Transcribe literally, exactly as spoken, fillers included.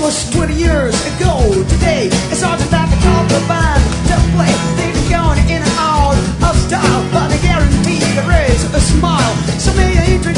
almost twenty years ago today. It's hard to back the top of the band to play. They've going in and out of style, but they guarantee there is a smile. So may I introduce